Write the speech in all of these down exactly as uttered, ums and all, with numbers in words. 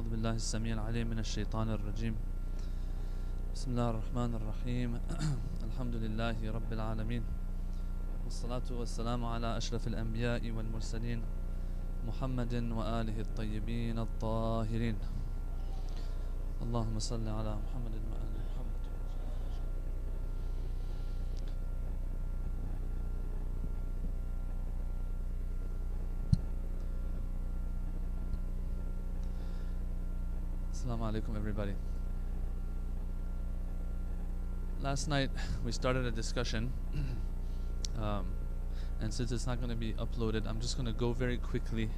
أعوذ بالله السميع العليم من الشيطان الرجيم بسم الله الرحمن الرحيم الحمد لله رب العالمين والصلاة والسلام على أشرف الأنبياء والمرسلين محمد وآله الطيبين الطاهرين اللهم صل على محمد وآل محمد. Assalamu alaikum everybody. Last night we started a discussion um, and since it's not going to be uploaded, I'm just going to go very quickly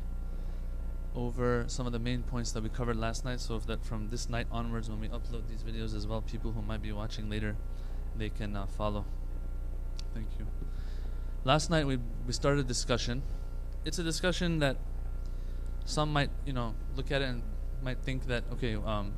over some of the main points that we covered last night, so if that from this night onwards when we upload these videos as well, people who might be watching later, they can uh, follow. Thank you. Last night we, we started a discussion. It's a discussion that some might, you know, look at it and might think that, okay, um,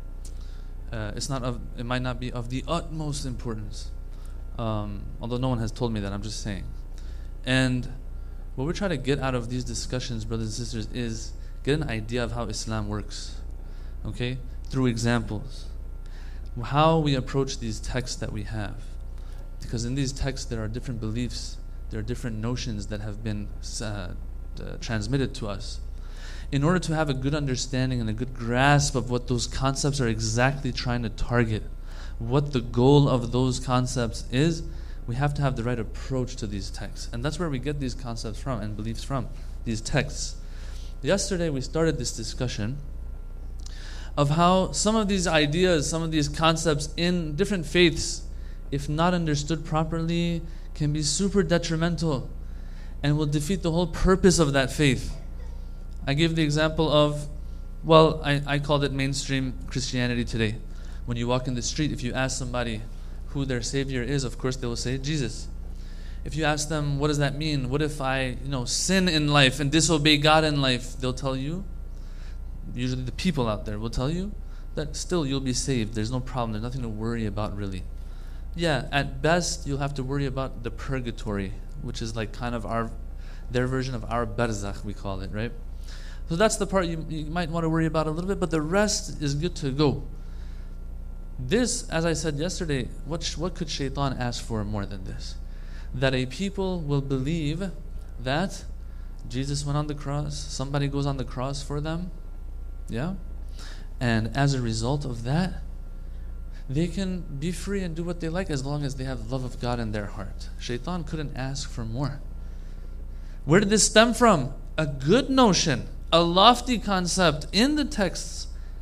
uh, it's not of, it might not be of the utmost importance. Um, although no one has told me that, I'm just saying. And what we're trying to get out of these discussions, brothers and sisters, is get an idea of how Islam works, okay, through examples. How we approach these texts that we have. Because in these texts there are different beliefs, there are different notions that have been uh, uh, transmitted to us. In order to have a good understanding and a good grasp of what those concepts are exactly trying to target, what the goal of those concepts is, we have to have the right approach to these texts. And that's where we get these concepts from and beliefs from, these texts. Yesterday we started this discussion of how some of these ideas, some of these concepts in different faiths, if not understood properly, can be super detrimental and will defeat the whole purpose of that faith. I gave the example of, well, I, I called it mainstream Christianity today. When you walk in the street, if you ask somebody who their Savior is, of course they will say Jesus. If you ask them, what does that mean? What if I, you know, sin in life and disobey God in life? They'll tell you, usually the people out there will tell you, that still you'll be saved. There's no problem. There's nothing to worry about really. Yeah, at best you'll have to worry about the purgatory, which is like kind of our, their version of our barzakh, we call it, right? So that's the part you, you might want to worry about a little bit, but the rest is good to go. This, as I said yesterday, what sh- what could Shaitan ask for more than this? That a people will believe that Jesus went on the cross, somebody goes on the cross for them, yeah? And as a result of that, they can be free and do what they like as long as they have love of God in their heart. Shaitan couldn't ask for more. Where did this stem from? A good notion, a lofty concept in the texts.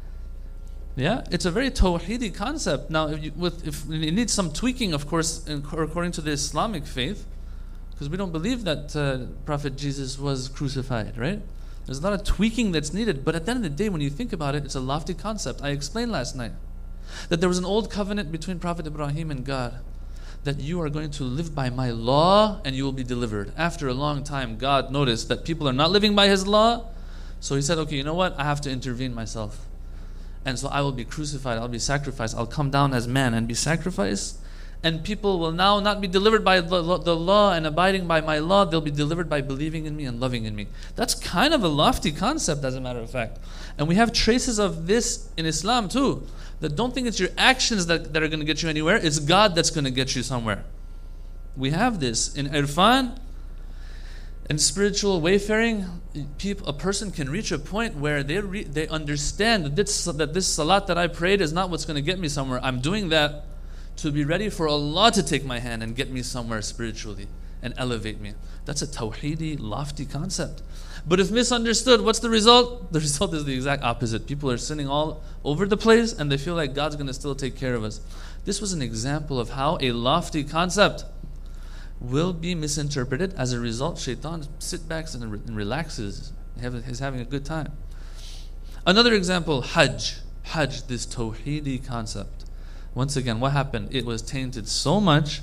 Yeah, it's a very tawheedi concept. Now, if, you, with, if it needs some tweaking, of course, in, according to the Islamic faith, because we don't believe that uh, Prophet Jesus was crucified, right? There's a lot of tweaking that's needed, but at the end of the day, when you think about it, it's a lofty concept. I explained last night that there was an old covenant between Prophet Ibrahim and God, that you are going to live by my law and you will be delivered. After a long time, God noticed that people are not living by His law, so He said, okay, you know what? I have to intervene myself. And so I will be crucified, I'll be sacrificed, I'll come down as man and be sacrificed. And people will now not be delivered by the law and abiding by my law, they'll be delivered by believing in me and loving in me. That's kind of a lofty concept, as a matter of fact. And we have traces of this in Islam too. That don't think it's your actions that, that are going to get you anywhere, it's God that's going to get you somewhere. We have this in Irfan. In spiritual wayfaring, people, a person can reach a point where they re, they understand that this, that this salat that I prayed is not what's going to get me somewhere. I'm doing that to be ready for Allah to take my hand and get me somewhere spiritually and elevate me. That's a tawheedi, lofty concept. But if misunderstood, what's the result? The result is the exact opposite. People are sinning all over the place and they feel like God's going to still take care of us. This was an example of how a lofty concept will be misinterpreted. As a result, Shaitan sits back and, re- and relaxes. He's having a good time. Another example, Hajj. Hajj, this tawheedi concept. Once again, what happened? It was tainted so much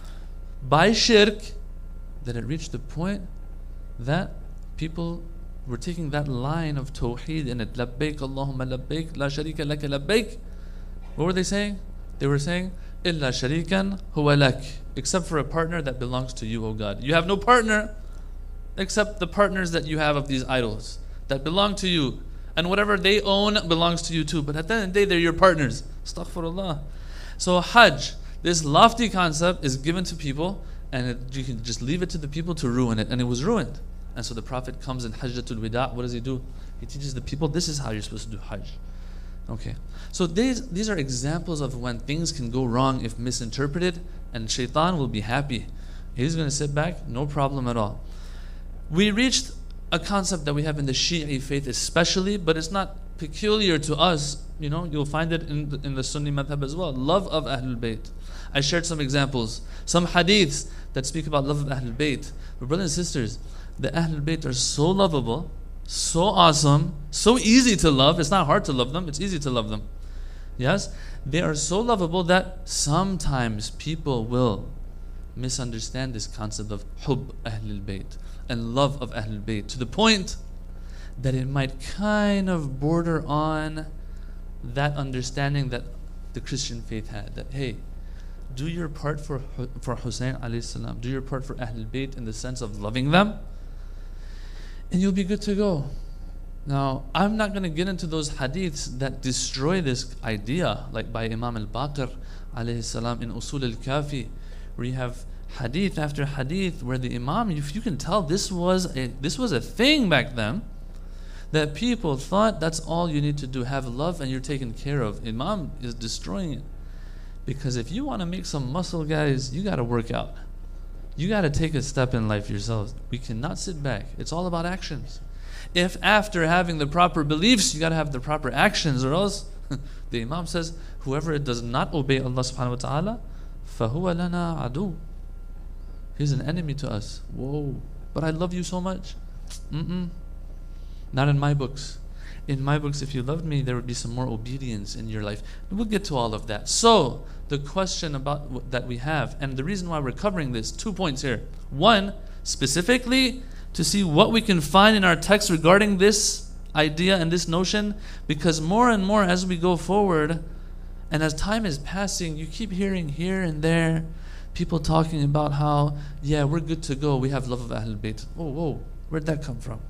by shirk that it reached the point that people were taking that line of tawheed in it. Labbaik Allahumma labbaik, la sharika laka labbaik. What were they saying? They were saying, illa sharikan huwa lak, except for a partner that belongs to you, O God. You have no partner except the partners that you have of these idols that belong to you. and whatever they own belongs to you too. But at the end of the day, they're your partners. Astaghfirullah. So Hajj, this lofty concept, is given to people, and it, you can just leave it to the people to ruin it. And it was ruined. And so the Prophet comes in Hajjatul Wida. What does he do? He teaches the people, this is how you're supposed to do Hajj. Okay. So these, these are examples of when things can go wrong if misinterpreted, and shaitan will be happy. He's going to sit back, no problem at all. We reached a concept that we have in the Shi'i faith especially, but it's not peculiar to us. You know, you'll find it in the, in the Sunni madhab as well. Love of Ahlul Bayt. I shared some examples, some hadiths that speak about love of Ahlul Bayt. But brothers and sisters, the Ahlul Bayt are so lovable, so awesome, so easy to love. It's not hard to love them, it's easy to love them. Yes? They are so lovable that sometimes people will misunderstand this concept of hub Ahlul Bayt and love of Ahlul Bayt to the point that it might kind of border on that understanding that the Christian faith had, that hey, do your part for for Hussein alayhi salam, do your part for Ahlul Bayt in the sense of loving them, and you'll be good to go. Now, I'm not going to get into those hadiths that destroy this idea, like by Imam al-Baqir alayhi salam in Usul al-Kafi, where you have hadith after hadith where the Imam, if you can tell this was a this was a thing back then, that people thought that's all you need to do, have love and you're taken care of. Imam is destroying it. Because if you want to make some muscle, guys, you got to work out. You got to take a step in life yourselves. We cannot sit back. It's all about actions. If after having the proper beliefs, you got to have the proper actions, or else the Imam says, whoever does not obey Allah subhanahu wa ta'ala, فَهُوَ لَنَا عَدُوٌ. He's an enemy to us. Whoa. But I love you so much. Mm-mm. Not in my books. In my books, if you loved me, there would be some more obedience in your life. We'll get to all of that. So, the question about w- that we have, and the reason why we're covering this, two points here. One, specifically to see what we can find in our text regarding this idea and this notion, because more and more as we go forward, and as time is passing, you keep hearing here and there people talking about how, yeah, we're good to go, we have love of Ahlul Bayt. Whoa, whoa, where'd that come from?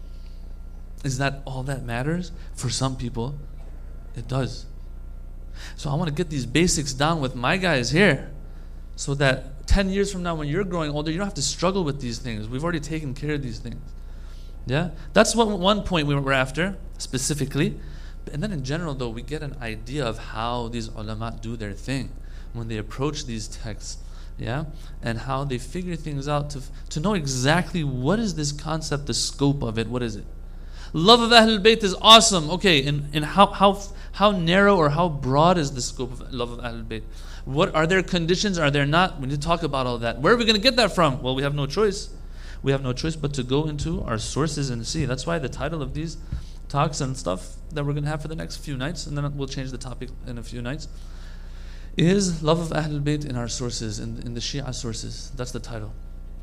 Is that all that matters? For some people, it does. So I want to get these basics down with my guys here, so that ten years from now when you're growing older, you don't have to struggle with these things. We've already taken care of these things. Yeah? That's what one point we were after, specifically. And then in general, though, we get an idea of how these ulama do their thing when they approach these texts. Yeah? And how they figure things out to, to know exactly what is this concept, the scope of it, what is it? Love of Ahlul Bayt is awesome. Okay, and, and how, how how narrow or how broad is the scope of love of Ahlul Bayt? What are there conditions? Are there not? We need to talk about all that. Where are we going to get that from? Well, we have no choice. We have no choice but to go into our sources and see. That's why the title of these talks and stuff that we're going to have for the next few nights, and then we'll change the topic in a few nights, is love of Ahlul Bayt in our sources, in, in the Shia sources. That's the title.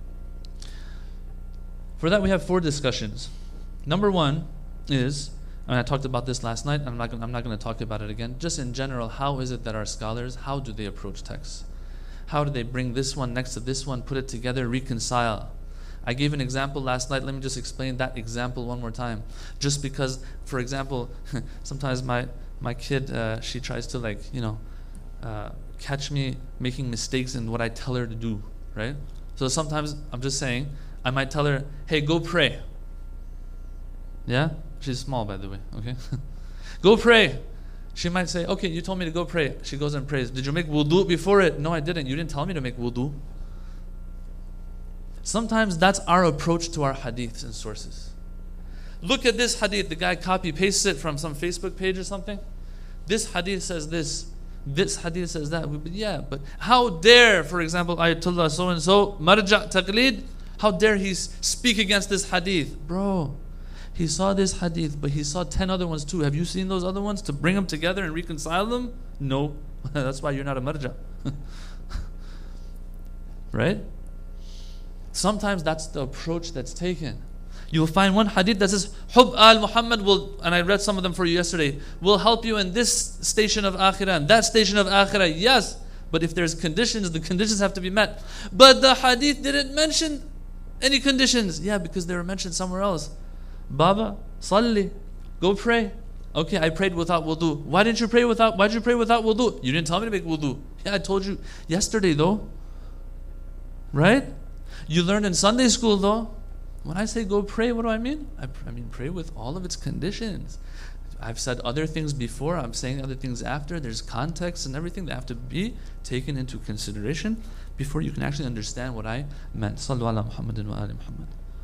For that, we have four discussions. Number one is, and I talked about this last night, and I'm not, I'm not going to talk about it again, just in general, how is it that our scholars, how do they approach texts? How do they bring this one next to this one, put it together, reconcile? I gave an example last night. Let me just explain that example one more time. Just because, for example, sometimes my, my kid, uh, she tries to like, you know, uh, catch me making mistakes in what I tell her to do, right? So sometimes I'm just saying, I might tell her, hey, go pray. Yeah? She's small, by the way, okay? Go pray. She might say, okay, you told me to go pray. She goes and prays. Did you make wudu before it? No, I didn't. You didn't tell me to make wudu. Sometimes that's our approach to our hadiths and sources. Look at this hadith. The guy copy pastes it from some Facebook page or something. This hadith says this. This hadith says that. But yeah, but how dare, for example, Ayatollah so-and-so, marja' taqlid, how dare he speak against this hadith? Bro, he saw this hadith, but he saw ten other ones too. Have you seen those other ones to bring them together and reconcile them? No. That's why you're not a marja. Right? Sometimes that's the approach that's taken. You'll find one hadith that says, Hub al-Muhammad will, and I read some of them for you yesterday, will help you in this station of akhirah and that station of akhirah. Yes, but if there's conditions, the conditions have to be met. But the hadith didn't mention any conditions. Yeah, because they were mentioned somewhere else. Baba, salli. Go pray. Okay, I prayed without wudu. Why didn't you pray without, why did you pray without wudu? You didn't tell me to make wudu. Yeah, I told you yesterday though. Right? You learned in Sunday school though. When I say go pray, what do I mean? I, I mean pray with all of its conditions. I've said other things before, I'm saying other things after. There's context and everything that have to be taken into consideration before you can actually understand what I meant. Sallu ala Muhammadin wa ali Muhammad.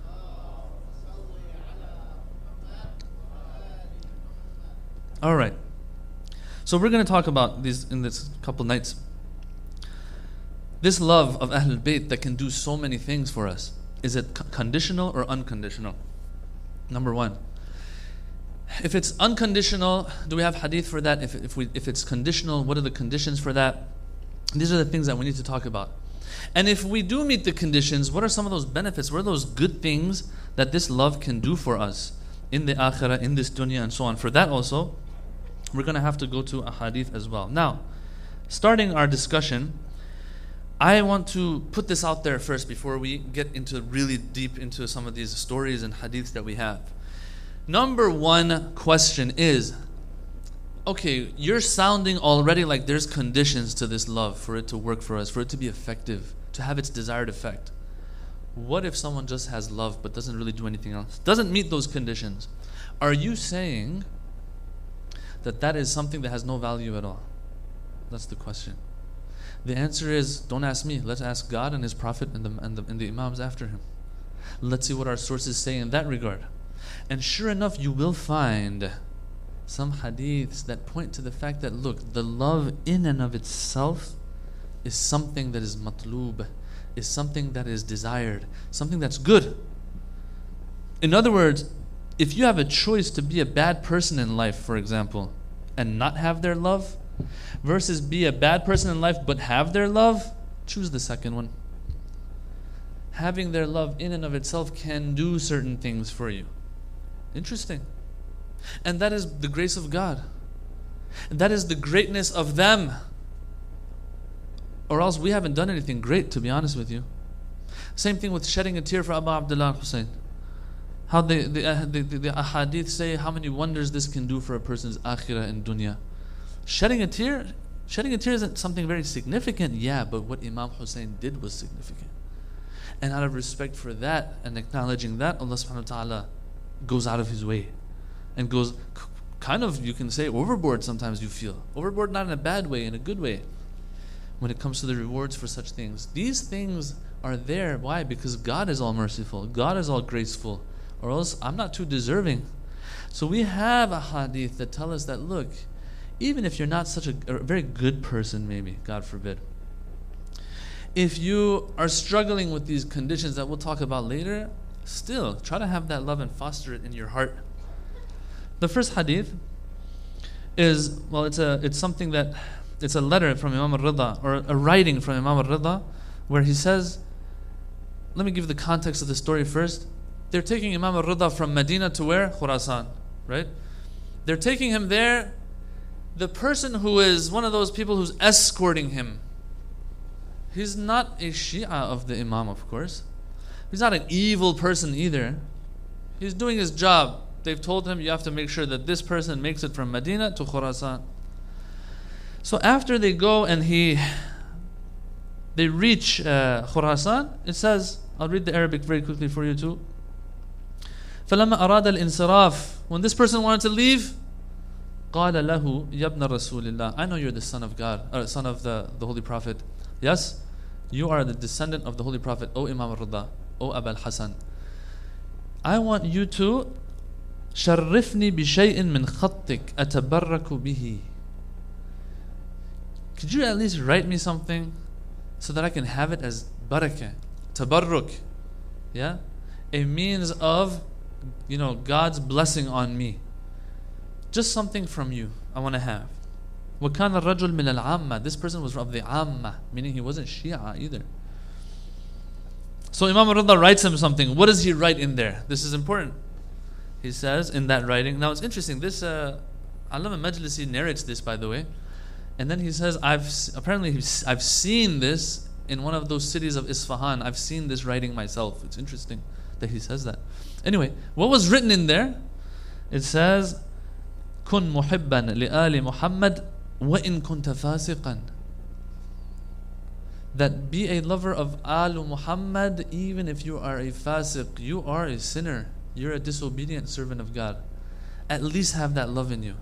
All right. So we're going to talk about these in this couple nights. This love of Ahlul Bayt that can do so many things for us. Is it conditional or unconditional? Number one. If it's unconditional, do we have hadith for that? If, if, we, if it's conditional, what are the conditions for that? These are the things that we need to talk about. And if we do meet the conditions, what are some of those benefits? What are those good things that this love can do for us in the akhirah, in this dunya, and so on? For that also, we're going to have to go to a hadith as well. Now, starting our discussion, I want to put this out there first before we get into really deep into some of these stories and hadiths that we have. Number one question is, okay, you're sounding already like there's conditions to this love for it to work for us, for it to be effective, to have its desired effect. What if someone just has love but doesn't really do anything else? Doesn't meet those conditions. Are you saying that that is something that has no value at all? That's the question. The answer is, don't ask me. Let's ask God and His Prophet and the, and the, and the Imams after him. Let's see what our sources say in that regard. And sure enough, you will find some hadiths that point to the fact that, look, the love in and of itself is something that is matloob, is something that is desired, something that's good. In other words, if you have a choice to be a bad person in life, for example, and not have their love, versus be a bad person in life but have their love, choose the second one. Having their love in and of itself can do certain things for you. Interesting. And that is the grace of God. And that is the greatness of them. Or else we haven't done anything great, to be honest with you. Same thing with shedding a tear for Abu Abdullah Hussein. How the, the, uh, the, the, the ahadith say how many wonders this can do for a person's akhirah and dunya. Shedding a tear, shedding a tear isn't something very significant, yeah, but what Imam Hussein did was significant. And out of respect for that and acknowledging that, Allah subhanahu wa ta'ala goes out of His way and goes kind of, you can say, overboard sometimes you feel. Overboard not in a bad way, in a good way, when it comes to the rewards for such things. These things are there. Why? Because God is all merciful. God is all graceful. Or else I'm not too deserving. So we have a hadith that tell us that, look, even if you're not such a, a very good person, maybe, God forbid, if you are struggling with these conditions that we'll talk about later, still try to have that love and foster it in your heart. The first hadith is, well, it's a it's something that, it's a letter from Imam al-Rida, or a writing from Imam al-Rida, where he says, let me give the context of the story first. They're taking Imam al-Rida from Medina to where? Khurasan, right? They're taking him there. The person who is one of those people who's escorting him, he's not a Shia of the Imam, of course. He's not an evil person either. He's doing his job. They've told him, you have to make sure that this person makes it from Medina to Khurasan. So after they go and he, they reach uh, Khurasan, it says, I'll read the Arabic very quickly for you too. فَلَمَّا أَرَادَ الْإِنصِرَافِ When this person wanted to leave, قال له يا ابن رسول الله, I know you're the son of God, or son of the, the Holy Prophet. Yes, you are the descendant of the Holy Prophet, O Imam al-Rida, O Abu al-Hasan. I want you to شرفني بشيء من خطك أتبرك به. Could you at least write me something so that I can have it as barakah, tabarruk, yeah, a means of, you know, God's blessing on me. Just something from you I want to have. وَكَانَ الرَّجُلْ مِنَ الْعَامَّةِ This person was of the Amma, meaning he wasn't Shia either. So Imam al-Rida writes him something. What does he write in there? This is important. He says in that writing, now it's interesting, this uh, Allama Majlisi narrates this, by the way, and then he says, I've apparently I've seen this in one of those cities of Isfahan. I've seen this writing myself. It's interesting that he says that. Anyway, what was written in there It says, كن محبا لآل محمد وإن كنت فاسقا. That be a lover of Al Muhammad even if you are a fasiq, you are a sinner, you're a disobedient servant of God. At least have that love in you.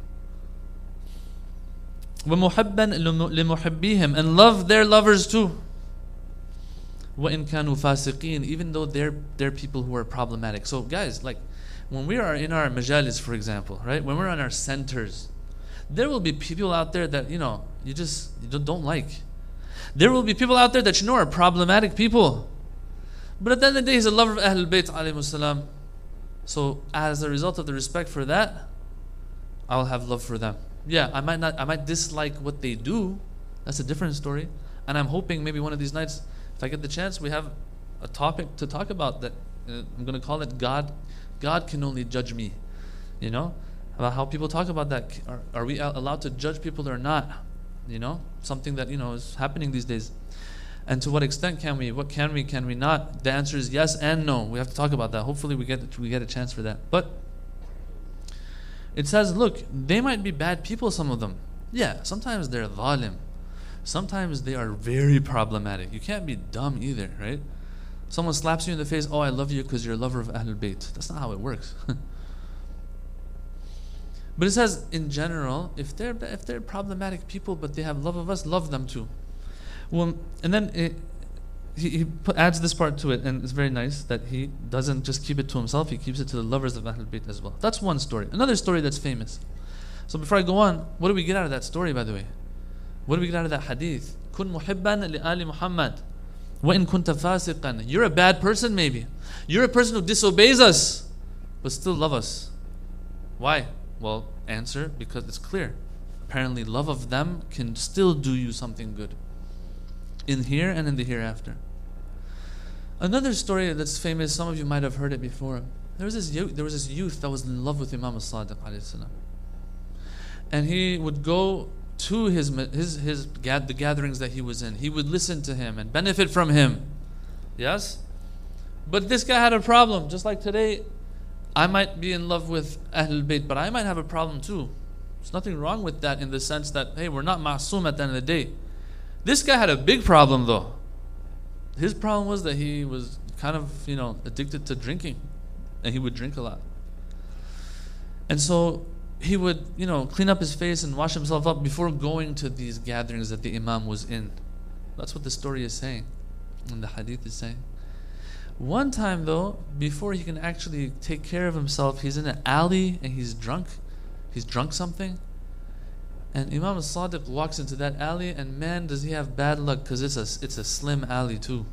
ومحبا لمحبيهم, and love their lovers too. وإن كانوا فاسقين, even though they're they're people who are problematic. So guys, like when we are in our majalis, for example, right? When we're on our centers, there will be people out there that you know you just you don't like. There will be people out there that you know are problematic people. But at the end of the day, he's a lover of Ahlul Bayt alayhimus salam. So as a result of the respect for that, I'll have love for them. Yeah, I might not I might dislike what they do. That's a different story. And I'm hoping maybe one of these nights, if I get the chance, we have a topic to talk about that. Uh, I'm going to call it God God can only judge me. You know? About how people talk about that. Are, are we allowed to judge people or not? You know, something that you know is happening these days. And to what extent can we? What can we? Can we not? The answer is yes and no. We have to talk about that. Hopefully, we get we get a chance for that. But it says, look, they might be bad people. Some of them, yeah. Sometimes they're zalim. Sometimes they are very problematic. You can't be dumb either, right? Someone slaps you in the face. Oh, I love you because you're a lover of Ahlul Bayt. That's not how it works. But it says, in general, if they're if they're problematic people, but they have love of us, love them too. Well, and then it, he, he put, adds this part to it, and it's very nice that he doesn't just keep it to himself; he keeps it to the lovers of Ahlul Bayt as well. That's one story. Another story that's famous. So before I go on, what do we get out of that story, by the way? What do we get out of that hadith? Kun muhibban li ali Muhammad, wa in kunta fasiqan. You're a bad person, maybe. You're a person who disobeys us, but still love us. Why? Well, answer, because it's clear. Apparently, love of them can still do you something good in here and in the hereafter. Another story that's famous, some of you might have heard it before. There was this youth, there was this youth that was in love with Imam as-Sadiq alayhi salam. And he would go to his his his the gatherings that he was in. He would listen to him and benefit from him. Yes? But this guy had a problem, just like today. I might be in love with Ahlul Bayt, but I might have a problem too. There's nothing wrong with that in the sense that, hey, we're not ma'soom at the end of the day. This guy had a big problem though. His problem was that he was kind of, you know, addicted to drinking. And he would drink a lot. And so he would, you know, clean up his face and wash himself up before going to these gatherings that the Imam was in. That's what the story is saying. And the hadith is saying. One time though, before he can actually take care of himself, he's in an alley and he's drunk. He's drunk something. And Imam as-Sadiq walks into that alley, and man, does he have bad luck, because it's a, it's a slim alley too.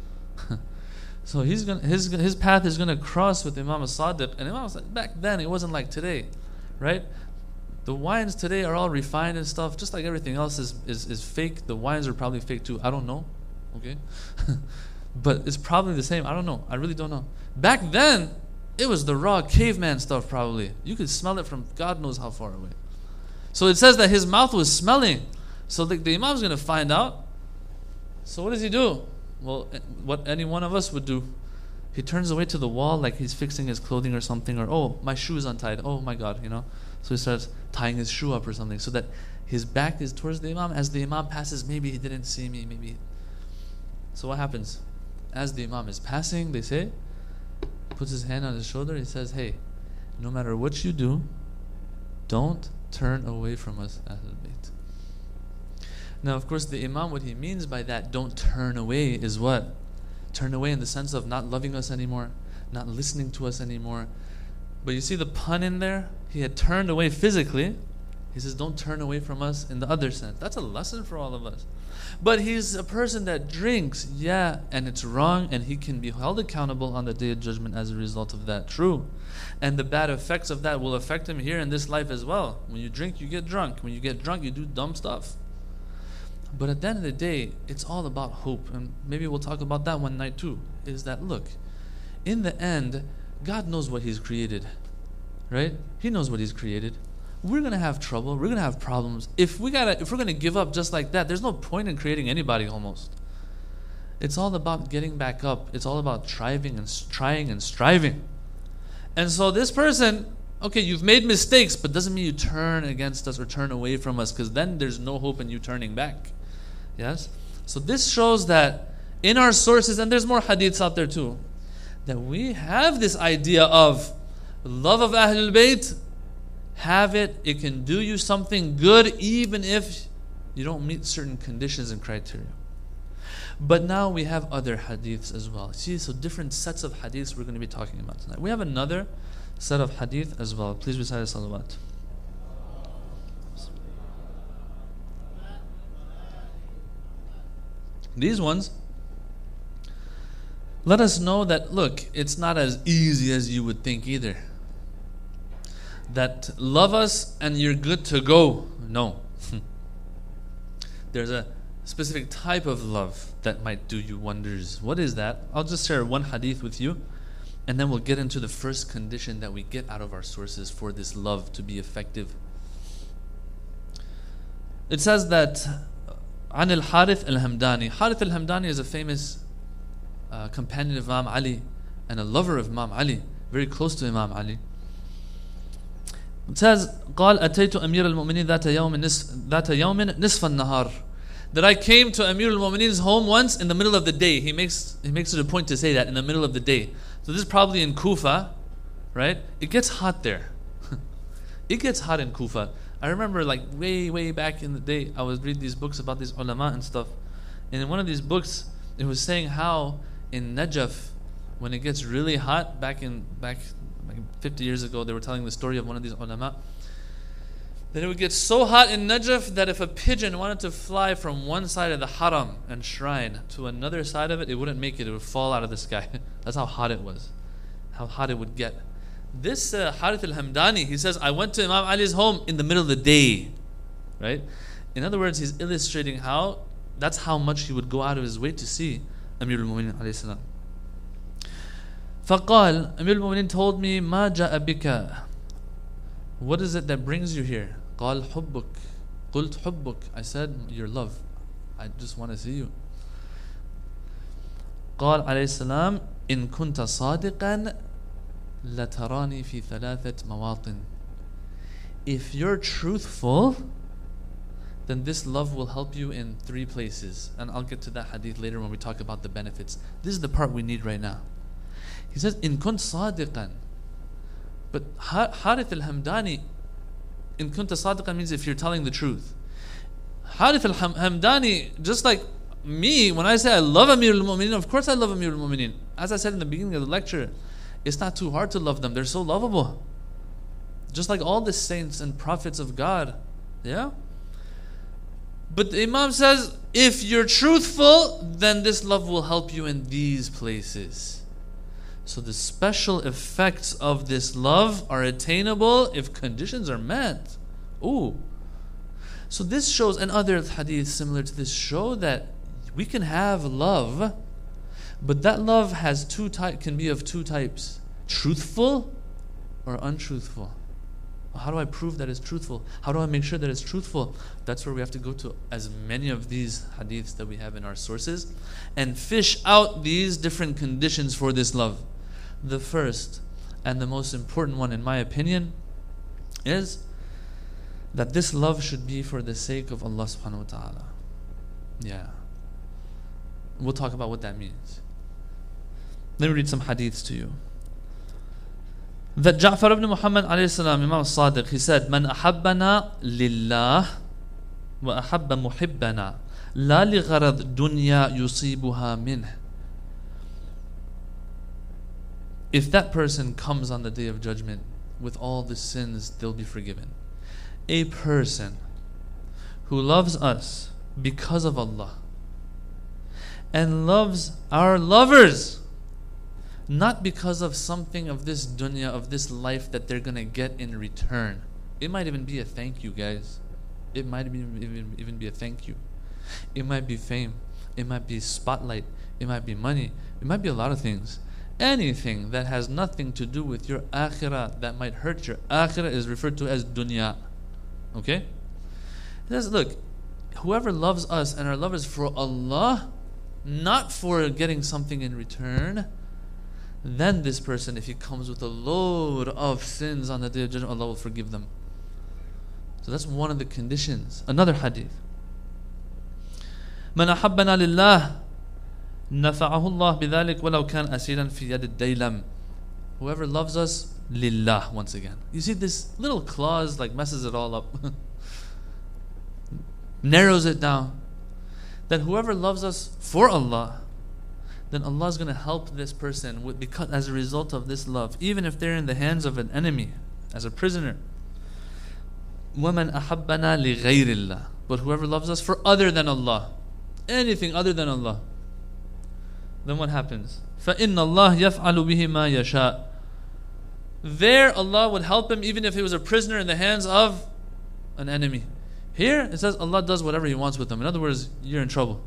So he's gonna, his, his path is going to cross with Imam as-Sadiq. And Imam as-Sadiq, back then, it wasn't like today, right? The wines today are all refined and stuff, just like everything else is, is, is fake. The wines are probably fake too. I don't know. Okay? But it's probably the same. I don't know. I really don't know. Back then, it was the raw caveman stuff probably. You could smell it from God knows how far away. So it says that his mouth was smelling. So the, the Imam's going to find out. So what does he do? Well, what any one of us would do. He turns away to the wall like he's fixing his clothing or something. Or, oh, my shoe is untied. Oh my God, you know. So he starts tying his shoe up or something. So that his back is towards the Imam. As the Imam passes, maybe he didn't see me. Maybe. So what happens? As the Imam is passing, they say, puts his hand on his shoulder, he says, hey, no matter what you do, don't turn away from us, Ahlul Bayt. Now, of course, the Imam, what he means by that, don't turn away, is what? Turn away in the sense of not loving us anymore, not listening to us anymore. But you see the pun in there? He had turned away physically. He says, don't turn away from us in the other sense. That's a lesson for all of us. But he's a person that drinks, yeah, and it's wrong, and he can be held accountable on the Day of Judgment as a result of that, true. And the bad effects of that will affect him here in this life as well. When you drink, you get drunk. When you get drunk, you do dumb stuff. But at the end of the day, it's all about hope. And maybe we'll talk about that one night too. Is that, look, in the end, God knows what He's created. Right? He knows what He's created. We're going to have trouble. We're going to have problems. If, we gotta, if we're going to give up just like that, there's no point in creating anybody almost. It's all about getting back up. It's all about striving and trying and striving. And so this person, Okay, you've made mistakes, but doesn't mean you turn against us or turn away from us, because then there's no hope in you turning back. Yes? So this shows that in our sources, and there's more hadiths out there too, that we have this idea of love of Ahlul Bayt. Have it. It can do you something good even if you don't meet certain conditions and criteria. But now we have other hadiths as well. See, so different sets of hadiths we're going to be talking about tonight. We have another set of hadith as well. Please recite a salawat. These ones let us know that, look, it's not as easy as you would think either. That love us and you're good to go. No. There's a specific type of love that might do you wonders. What is that? I'll just share one hadith with you, and then we'll get into the first condition that we get out of our sources for this love to be effective. It says that عن الحارث الهمداني. Harith al-Hamdani is a famous uh, companion of Imam Ali and a lover of Imam Ali, very close to Imam Ali. It says قال أتيت أمير المؤمنين ذات يوم نصف ذات يوم نصف النهار. That I came to Amir al-Mu'mineen's home once in the middle of the day. He makes he makes it a point to say that in the middle of the day. So this is probably in Kufa, right? It gets hot there. It gets hot in Kufa. I remember like way, way back in the day, I was reading these books about these ulama and stuff. And in one of these books, it was saying how in Najaf, when it gets really hot, back in back like fifty years ago, they were telling the story of one of these ulama, that it would get so hot in Najaf that if a pigeon wanted to fly from one side of the haram and shrine to another side of it, it wouldn't make it. It would fall out of the sky. That's how hot it was. How hot it would get. This uh, Harith al-Hamdani, he says, I went to Imam Ali's home in the middle of the day. Right? In other words, he's illustrating how, that's how much he would go out of his way to see Amir al-Mu'mineen alayhi salam. فقال, Amir al-Mu'mineen told me, ما جاء بك. What is it that brings you here? قال حبك. قلت حبك. I said, your love. I just want to see you. قال عليه السلام إن كنت صادقا لتراني في ثلاثة مواطن. If you're truthful, then this love will help you in three places. And I'll get to that hadith later when we talk about the benefits. This is the part we need right now. He says, إن كنت صادقا. But Harith al-Hamdani, in kunta sadiqan means if you're telling the truth. Harith al-Hamdani, just like me, when I say I love Amir al-Mu'mineen, of course I love Amir al-Mu'mineen. As I said in the beginning of the lecture, it's not too hard to love them. They're so lovable. Just like all the saints and prophets of God. Yeah? But the Imam says, if you're truthful, then this love will help you in these places. So the special effects of this love are attainable if conditions are met. Ooh. So this shows, and other hadiths similar to this show that we can have love, but that love has two type can be of two types: truthful or untruthful. How do I prove that it's truthful? How do I make sure that it's truthful? That's where we have to go to as many of these hadiths that we have in our sources and fish out these different conditions for this love. The first and the most important one, in my opinion, is that this love should be for the sake of Allah subhanahu wa ta'ala. Yeah. We'll talk about what that means. Let me read some hadiths to you. That Ja'far ibn Muhammad alayhi salam, Imam al-Sadiq, he said, Man ahabbana lillah wa ahabba muhibbana la li gharad dunya yusibuha minh. If that person comes on the Day of Judgment with all the sins, they'll be forgiven. A person who loves us because of Allah and loves our lovers not because of something of this dunya, of this life that they're going to get in return. It might even be a thank you, guys. It might even, even, even be a thank you. It might be fame. It might be spotlight. It might be money. It might be a lot of things. Anything that has nothing to do with your akhirah, that might hurt your akhirah, is referred to as dunya. Okay? It says, look, whoever loves us and our love is for Allah, not for getting something in return, then this person, if he comes with a load of sins on the Day of Judgment, Allah will forgive them. So that's one of the conditions. Another hadith. من أحبنا لله نفعه الله بذلك ولو كان أسيرا في يد الديلم. Whoever loves us, lillah, once again. You see, this little clause like messes it all up. Narrows it down. That whoever loves us for Allah, then Allah is going to help this person with, because as a result of this love, even if they're in the hands of an enemy, as a prisoner. وَمَنْ أَحَبَّنَا لِغَيْرِ اللَّهِ. But whoever loves us for other than Allah, anything other than Allah, then what happens? فَإِنَّ اللَّهَ يَفْعَلُ بِهِ مَا يَشَاءُ. There Allah would help him even if he was a prisoner in the hands of an enemy. Here it says Allah does whatever He wants with them. In other words, you're in trouble.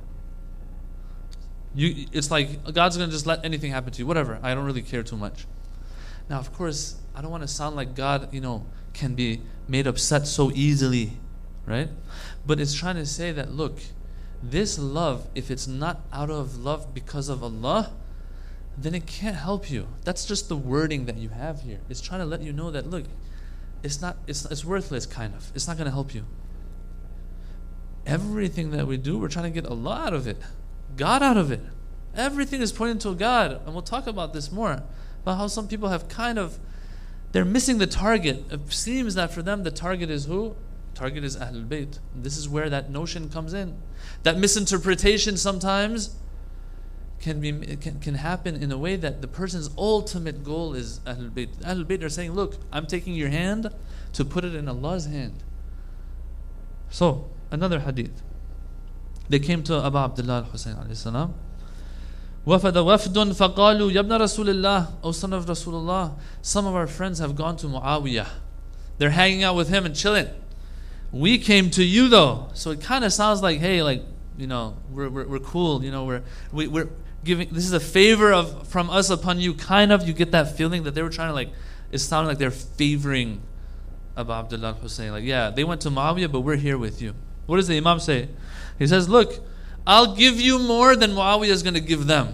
You, it's like God's going to just let anything happen to you. Whatever, I don't really care too much. Now, of course, I don't want to sound like God, you know, can be made upset so easily, right? But it's trying to say that, look, this love, if it's not out of love because of Allah, then it can't help you. That's just the wording that you have here. It's trying to let you know that, look, it's not, it's, it's worthless, kind of. It's not going to help you. Everything that we do, we're trying to get Allah out of it, God out of it. Everything is pointing to God. And we'll talk about this more, about how some people have kind of, they're missing the target. It seems that for them the target is who? Target is Ahlul Bayt. This is where that notion comes in. That misinterpretation sometimes can be can, can happen in a way that the person's ultimate goal is Ahlul Bayt. Ahlul Bayt are saying, look, I'm taking your hand to put it in Allah's hand. So, another hadith. They came to Abu Abdullah al-Husayn alayhi salam. وَفَدَ وَفْدٌ فَقَالُوا يَبْنَ رَسُولِ اللَّهِ, O son of Rasulullah, some of our friends have gone to Muawiyah. They're hanging out with him and chilling. We came to you though. So it kind of sounds like, hey, like, you know, we're we're, we're cool. You know, we're we, we're giving. This is a favor of from us upon you. Kind of, you get that feeling that they were trying to like. It sounded like they're favoring Abu Abdullah al-Husayn. Like, yeah, they went to Muawiyah, but we're here with you. What does the Imam say? He says, look, I'll give you more than Muawiyah is going to give them.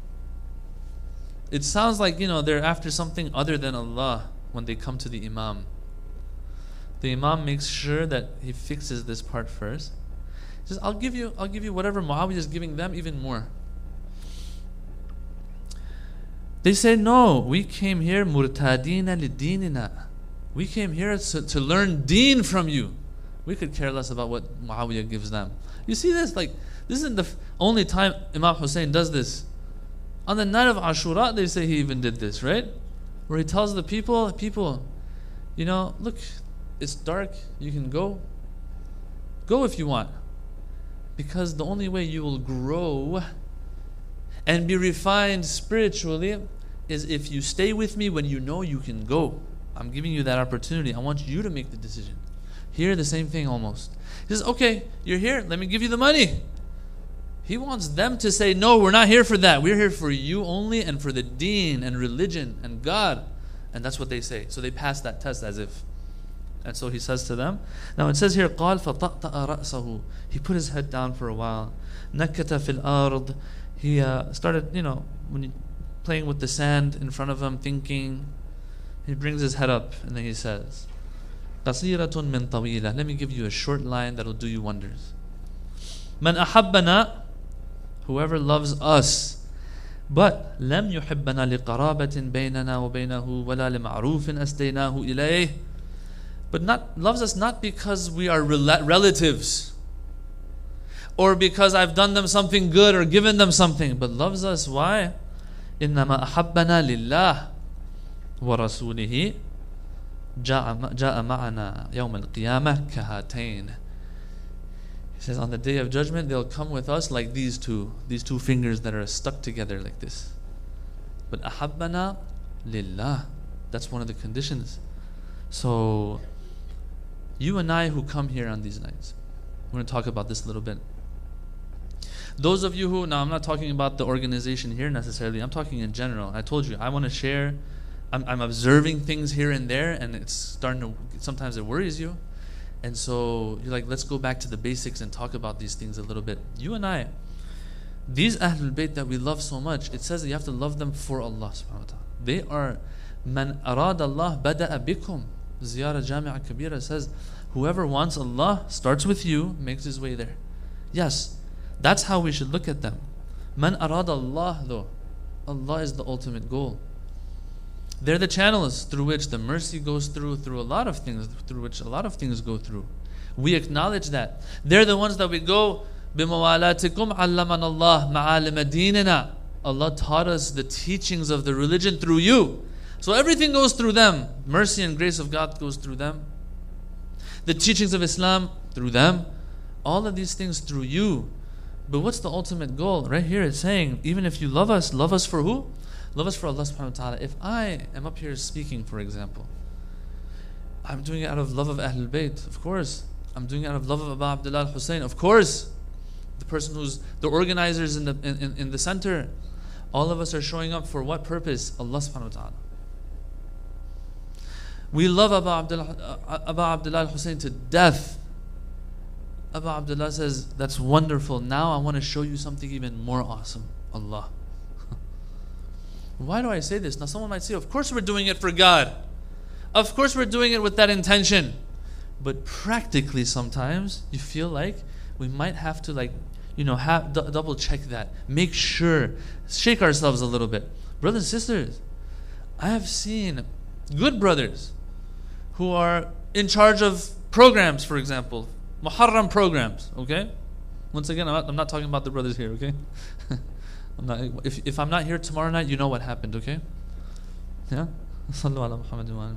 It sounds like, you know, they're after something other than Allah when they come to the Imam. The Imam makes sure that he fixes this part first. He says, I'll give you, I'll give you whatever Muawiyah is giving them, even more. They say, no, we came here murtadina lidinina. We came here to, to learn deen from you. We could care less about what Muawiyah gives them. You see this? Like, this isn't the f- only time Imam Hussein does this. On the night of Ashura, they say he even did this, right? Where he tells the people, people, you know, look, it's dark, you can go. Go if you want. Because the only way you will grow and be refined spiritually is if you stay with me when you know you can go. I'm giving you that opportunity. I want you to make the decision. Here, the same thing almost. He says, okay, you're here, let me give you the money. He wants them to say, no, we're not here for that. We're here for you only and for the deen and religion and God. And that's what they say. So they pass that test as if. And so he says to them, now it says here, قال فطأطأ رأسه. He put his head down for a while. نكت في الأرض. He uh, started, you know, when he, playing with the sand in front of him, thinking. He brings his head up and then he says, قصيرة من طويلة. Let me give you a short line that will do you wonders. من أحبنا, whoever loves us, but لم يحبنا لقرابة بيننا وبينه ولا لمعروف أسديناه إليه, but not loves us not because we are rel- relatives or because I've done them something good or given them something, but loves us, why? إنما أحبنا لله ورسوله جاء جاء معنا يوم القيامة كهاتين. He says, on the day of judgment, they'll come with us like these two, these two fingers that are stuck together like this. But ahabbana lillah, that's one of the conditions. So, you and I who come here on these nights, we're going to talk about this a little bit. Those of you who, now I'm not talking about the organization here necessarily, I'm talking in general. I told you, I want to share, I'm, I'm observing things here and there, and it's starting to, sometimes it worries you. And so you're like, let's go back to the basics and talk about these things a little bit. You and I, These Ahlul Bayt that we love so much, it says that you have to love them for Allah subhanahu wa ta'ala. They are Man arad Allah bada'a bikum. Ziyara Jami'a Kabira says, whoever wants Allah starts with you, makes his way there. Yes, that's how we should look at them. Man arad Allah though. Allah is the ultimate goal. They're the channels through which the mercy goes through, through a lot of things, through which a lot of things go through. We acknowledge that. They're the ones that we go, بِمَوَالَاتِكُمْ عَلَّمَنَ اللَّهِ مَعَالِمَ دِينِنَا. Allah taught us the teachings of the religion through you. So everything goes through them. Mercy and grace of God goes through them. The teachings of Islam through them. All of these things through you. But what's the ultimate goal? Right here it's saying, even if you love us, love us for who? Love us for Allah subhanahu wa ta'ala. If I am up here speaking, for example, I'm doing it out of love of Ahlul Bayt, of course. I'm doing it out of love of Abu Abdullah al-Hussein, of course. The person who's the organizers in the in, in, in the center. All of us are showing up for what purpose? Allah subhanahu wa ta'ala. We love Abu Abdullah, uh, Abu Abdullah al-Hussein to death. Abu Abdullah says, that's wonderful. Now I want to show you something even more awesome. Allah. Why do I say this? Now someone might say, of course we're doing it for God. Of course we're doing it with that intention. But practically sometimes you feel like we might have to like, you know, have, d- double check that. Make sure. Shake ourselves a little bit. Brothers and sisters, I have seen good brothers who are in charge of programs, for example. Muharram programs, okay? Once again, I'm not, I'm not talking about the brothers here, okay? I'm not, if, if I'm not here tomorrow night, you know what happened, okay? Yeah? Sallu ala Muhammad wa ala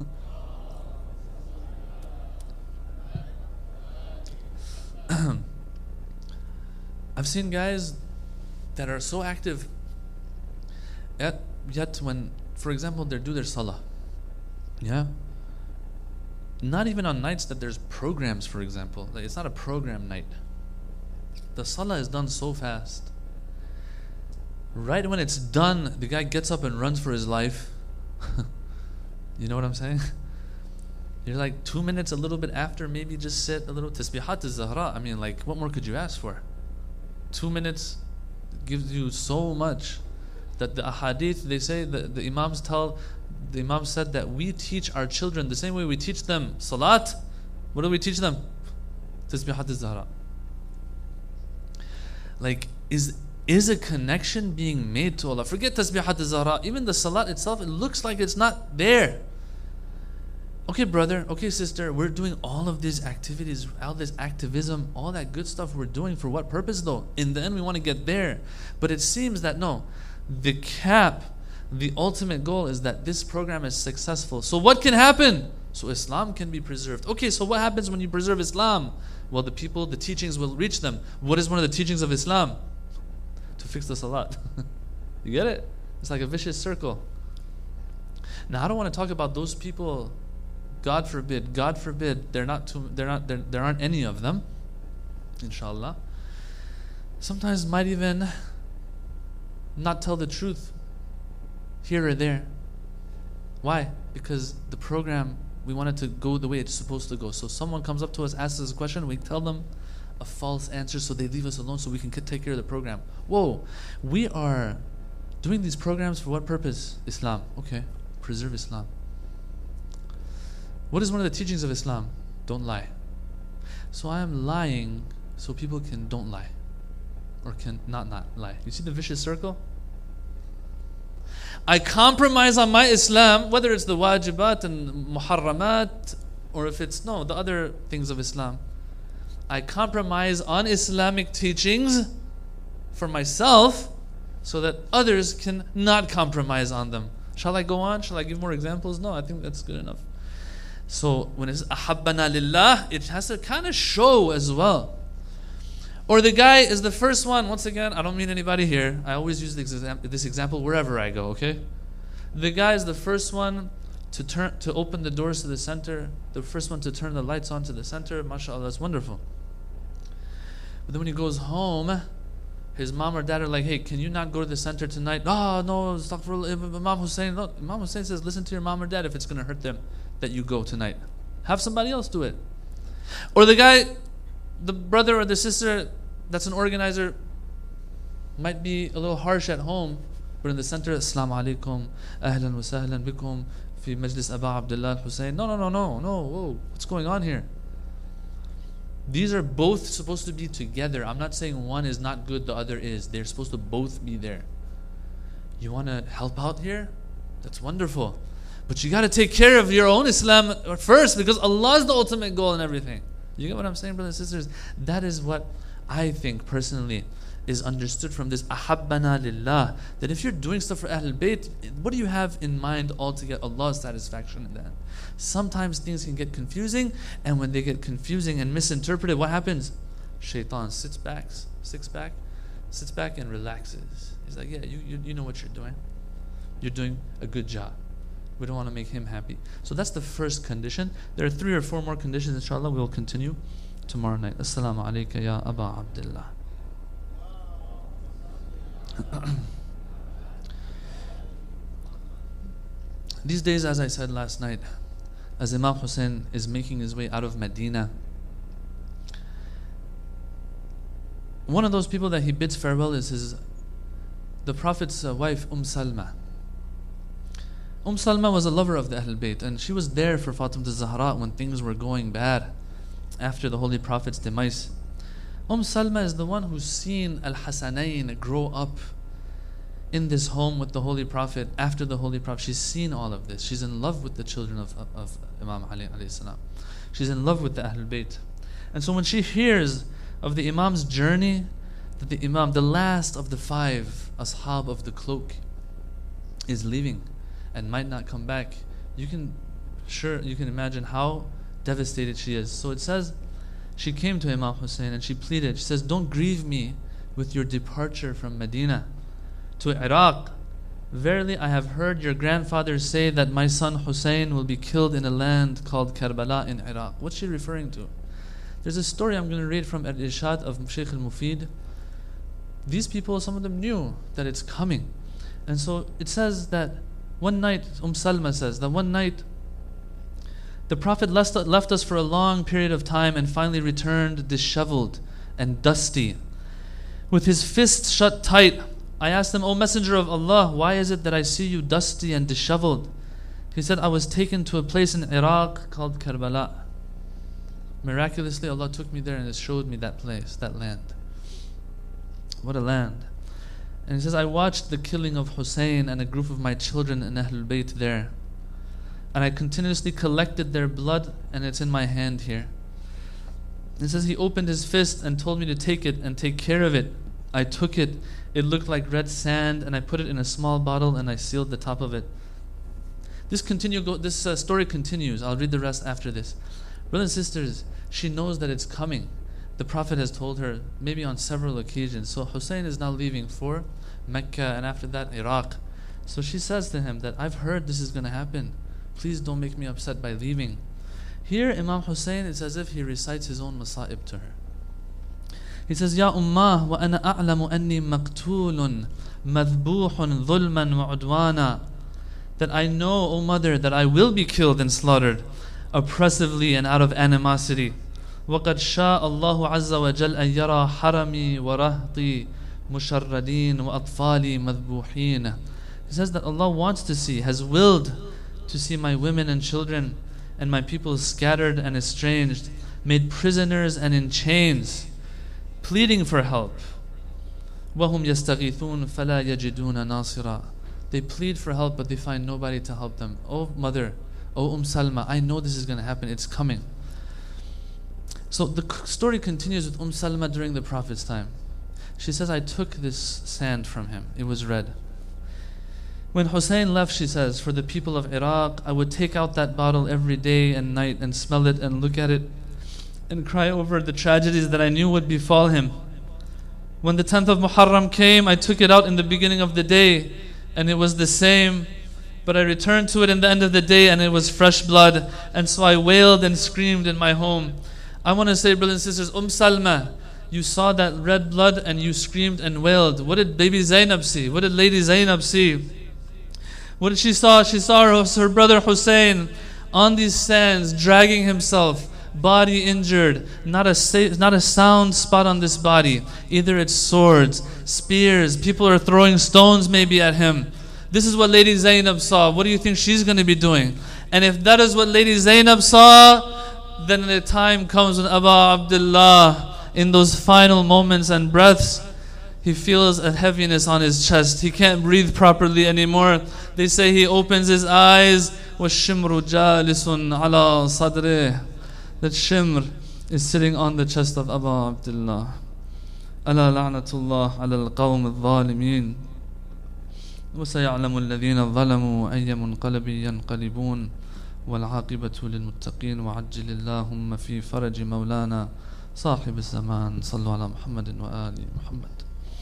Muhammad. I've seen guys that are so active, yet, yet when, for example, they do their salah, yeah? Not even on nights that there's programs, for example. Like, it's not a program night. The salah is done so fast. Right when it's done, the guy gets up and runs for his life. You know what I'm saying? You're like two minutes, a little bit after, maybe just sit a little. Tasbihat al-Zahra. I mean, like, what more could you ask for? Two minutes gives you so much. That the ahadith, they say, the, the imams tell, the imam said that we teach our children the same way we teach them salat. What do we teach them? Tasbihat al-Zahra. Like, is is a connection being made to Allah? Forget Tasbihat al-Zahra. Even the salat itself, it looks like it's not there. Okay, brother, okay, sister, we're doing all of these activities, all this activism, all that good stuff we're doing for what purpose though? In the end, we want to get there. But it seems that no, the cap, the ultimate goal is that this program is successful. So what can happen? So Islam can be preserved. Okay, so what happens when you preserve Islam? Well, the people, the teachings will reach them. What is one of the teachings of Islam? To fix the salat. You get it? It's like a vicious circle. Now, I don't want to talk about those people. God forbid, God forbid, they're not too, they're not, they're, there aren't any of them, inshallah. Sometimes might even not tell the truth here or there. Why? Because the program, we want it to go the way it's supposed to go. So someone comes up to us, asks us a question, we tell them a false answer so they leave us alone so we can take care of the program. Whoa, we are doing these programs for what purpose? Islam. Okay, preserve Islam. What is one of the teachings of Islam? Don't lie. So I am lying so people can don't lie. Or can not not lie. You see the vicious circle? I compromise on my Islam, whether it's the wajibat and muharramat, or if it's, no, the other things of Islam. I compromise on Islamic teachings for myself so that others can not compromise on them. Shall I go on? Shall I give more examples? No, I think that's good enough. So when it's ahabbana lillah, it has to kind of show as well. Or the guy is the first one. Once again, I don't mean anybody here. I always use this example, this example wherever I go, okay? The guy is the first one to turn to open the doors to the center, the first one to turn the lights on to the center. MashaAllah, that's wonderful. But then when he goes home, his mom or dad are like, hey, can you not go to the center tonight? Oh, no, astaghfirullah, Imam Hussein. No, Imam Hussein says, listen to your mom or dad if it's going to hurt them that you go tonight. Have somebody else do it. Or the guy, the brother or the sister that's an organizer, might be a little harsh at home, but in the center, Assalamu alaikum, ahlan wa sahlan bikum fi majlis Aba Abdullah al-Hussein. No, no, no, no, no, whoa, what's going on here? These are both supposed to be together. I'm not saying one is not good, the other is. They're supposed to both be there. You want to help out here? That's wonderful. But you got to take care of your own Islam first, because Allah is the ultimate goal in everything. You get what I'm saying, brothers and sisters? That is what I think personally is understood from this ahabbana lillah, that if you're doing stuff for Ahlul Bayt, what do you have in mind altogether? Allah's satisfaction in that. Sometimes things can get confusing, and when they get confusing and misinterpreted, what happens? Shaitan sits back, sits back, sits back and relaxes. He's like, yeah, you, you, you know what you're doing. You're doing a good job. We don't want to make him happy. So that's the first condition. There are three or four more conditions, inshallah. We will continue tomorrow night. Assalamu alayka ya Aba Abdullah. These days, as I said last night, as Imam Hussein is making his way out of Medina, one of those people that he bids farewell is his, the Prophet's uh, wife, Umm Salma. Umm Salma was a lover of the Ahlul Bayt, and she was there for Fatima al-Zahra when things were going bad after the Holy Prophet's demise. Umm Salma is the one who's seen Al-Hasanayn grow up in this home with the Holy Prophet after the Holy Prophet. She's seen all of this. She's in love with the children of, of, of Imam Ali alayhi salam. She's in love with the Ahlul Bayt. And so when she hears of the Imam's journey, that the Imam, the last of the five Ashab of the cloak, is leaving and might not come back, you can sure you can imagine how devastated she is. So it says, she came to Imam Hussein and she pleaded. She says, don't grieve me with your departure from Medina to Iraq. Verily I have heard your grandfather say that my son Hussein will be killed in a land called Karbala in Iraq. What's she referring to? There's a story I'm going to read from Al-Irshad of Shaykh al-Mufid. These people, some of them knew that it's coming. And so it says that one night, Umm Salma says, that one night the Prophet left us for a long period of time and finally returned disheveled and dusty. With his fists shut tight, I asked him, O Messenger of Allah, why is it that I see you dusty and disheveled? He said, I was taken to a place in Iraq called Karbala. Miraculously, Allah took me there and showed me that place, that land. What a land. And he says, I watched the killing of Hussein and a group of my children in Ahlul Bayt there. And I continuously collected their blood, and it's in my hand here. It says he opened his fist and told me to take it and take care of it. I took it. It looked like red sand, and I put it in a small bottle and I sealed the top of it. This continue. Go, this uh, story continues. I'll read the rest after this. Brothers and sisters, she knows that it's coming. The Prophet has told her maybe on several occasions. So Hussein is now leaving for Mecca and after that Iraq. So she says to him that I've heard this is going to happen. Please don't make me upset by leaving. Here Imam Hussein, it's as if he recites his own masa'ib to her. He says, Ya Ummah, wa ana a'lamu anni maqtulun madhbuhun dhulman wa udwana. That I know, O mother, that I will be killed and slaughtered oppressively and out of animosity. وَقَدْ شَاءَ اللَّهُ عَزَّ وَجَلْ أَن يَرَى حَرَمِي وَرَهْطِي مُشَرَّدِينَ وَأَطْفَالِي مَذْبُوحِينَ. He says that Allah wants to see, has willed to see my women and children and my people scattered and estranged, made prisoners and in chains, pleading for help. وَهُمْ يَسْتَغِيثُونَ فَلَا يَجِدُونَ نَاصِرًا. They plead for help, but they find nobody to help them. Oh mother, oh Umm Salma, I know this is going to happen, it's coming. So the story continues with Umm Salma during the Prophet's time. She says, I took this sand from him. It was red. When Hussein left, she says, for the people of Iraq, I would take out that bottle every day and night and smell it and look at it and cry over the tragedies that I knew would befall him. When the tenth of Muharram came, I took it out in the beginning of the day and it was the same. But I returned to it in the end of the day and it was fresh blood. And so I wailed and screamed in my home. I want to say, brothers and sisters, Umm Salma, you saw that red blood and you screamed and wailed. What did baby Zainab see? What did Lady Zainab see? What did she saw? She saw her, her brother Hussein on these sands, dragging himself, body injured, not a sa- not a sound spot on this body. Either it's swords, spears, people are throwing stones maybe at him. This is what Lady Zainab saw. What do you think she's going to be doing? And if that is what Lady Zainab saw, then the time comes when Abu Abdullah, in those final moments and breaths, he feels a heaviness on his chest. He can't breathe properly anymore. They say he opens his eyes, وَالشِّمْرُ جَالِسٌ عَلَى صَدْرِهِ. That shimr is sitting on the chest of Abu Abdullah. أَلَا لَعْنَةُ اللَّهِ عَلَى الْقَوْمِ الظَّالِمِينَ وسيعلم الذين ظلموا أي منقلب ينقلبون والعاقبة للمتقين وعجل اللهم في فرج مولانا صاحب الزمان صلوا على محمد وآل محمد.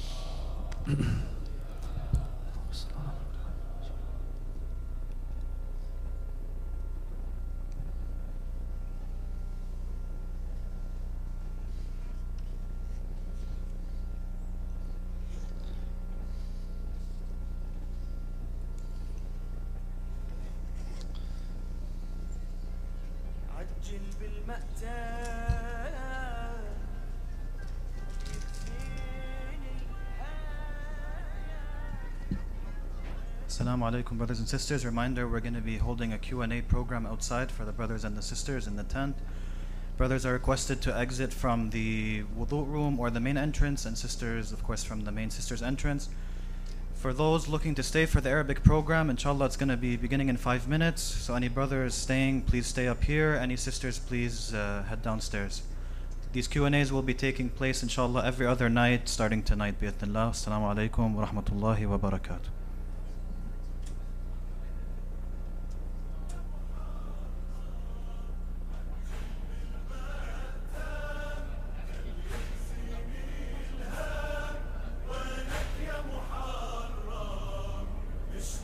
Assalamu alaikum, brothers and sisters. Reminder, we're going to be holding a Q and A program outside for the brothers and the sisters in the tent. Brothers are requested to exit from the wudu room or the main entrance, and sisters, of course, from the main sisters entrance. For those looking to stay for the Arabic program, inshallah, it's going to be beginning in five minutes. So any brothers staying, please stay up here. Any sisters, please uh, head downstairs. These Q and A's will be taking place, inshallah, every other night, starting tonight, bi'idhnillah. Assalamu alaikum wa rahmatullahi wa barakatuh.